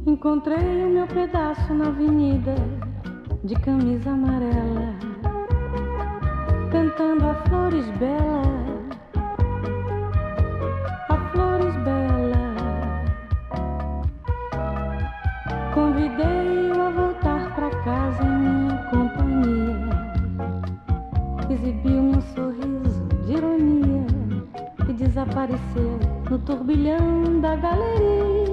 Encontrei o meu pedaço na avenida, de camisa amarela, cantando a flores belas, a flores belas. Convidei-o a voltar pra casa em minha companhia, exibiu-me um sorriso de ironia e desapareceu no turbilhão da galeria.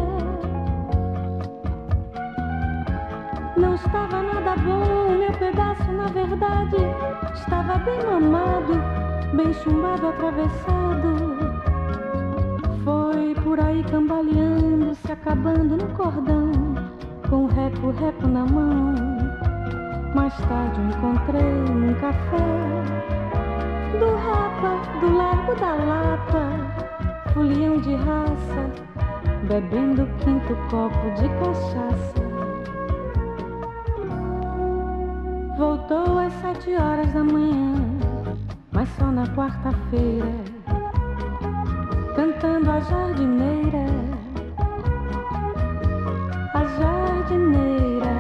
Não estava nada bom, meu pedaço na verdade estava bem mamado, bem chumbado, atravessado. Foi por aí cambaleando, se acabando no cordão, com reco-reco na mão. Mais tarde o encontrei num café do Rapa, do Largo da Lapa, folião de raça, bebendo o quinto copo de cachaça. Voltou às 7 horas da manhã, mas só na quarta-feira, cantando a jardineira, a jardineira.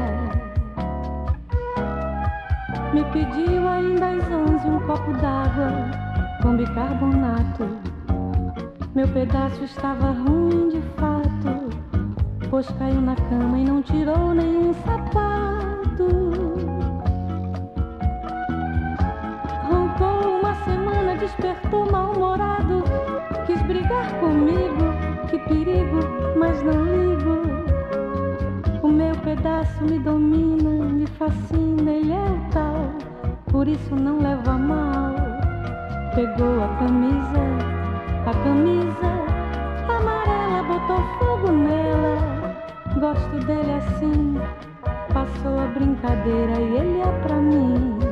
Me pediu ainda às 11 um copo d'água com bicarbonato. Meu pedaço estava ruim de fato, pois caiu na cama e não tirou nenhum sapato. Despertou mal-humorado, quis brigar comigo, que perigo, mas não ligo. O meu pedaço me domina, me fascina, ele é o tal, por isso não leva a mal. Pegou a camisa amarela, botou fogo nela. Gosto dele assim, passou a brincadeira e ele é pra mim.